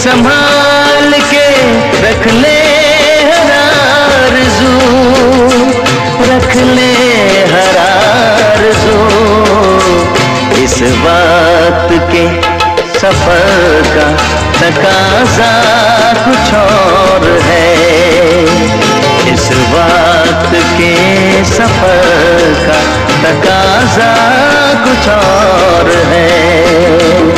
संभाल के रख ले हर आरज़ू, रख ले हर आरज़ू। इस वक्त के सफर का तकाज़ा कुछ और है, इस वक्त के सफर का तकाज़ा कुछ और है।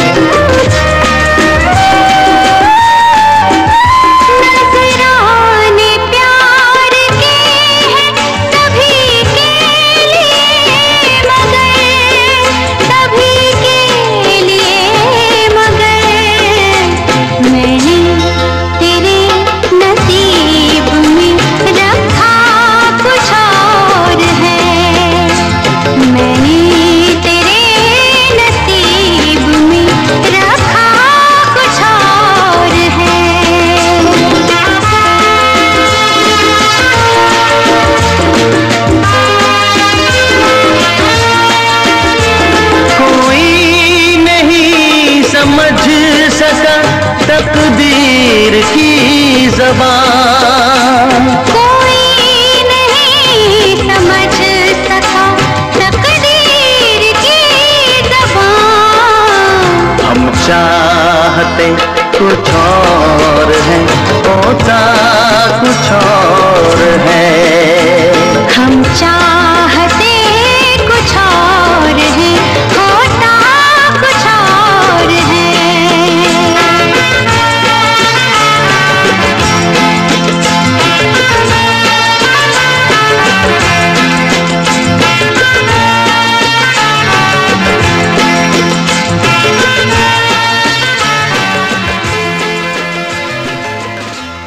समझ सका तकदीर की ज़बान, कोई नहीं समझ सका तकदीर की ज़बान। हम चाहते कुछ